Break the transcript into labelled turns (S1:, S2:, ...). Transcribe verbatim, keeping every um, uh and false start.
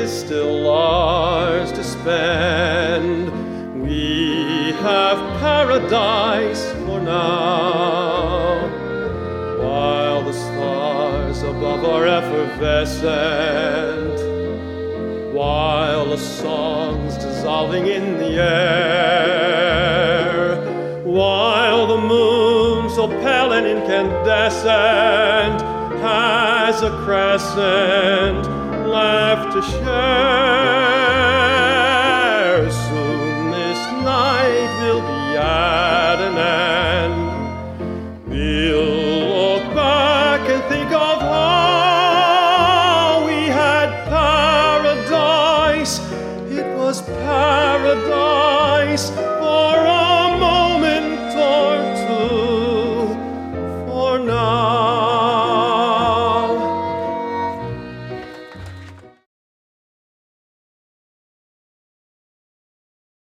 S1: is still ours to spend. We have paradise for now, while the stars above are effervescent, while the song's dissolving in the air, while the moon so pale and incandescent has a crescent left to share. Soon this night will be at an end. We'll look back and think of how we had paradise. It was paradise for a moment or two. For now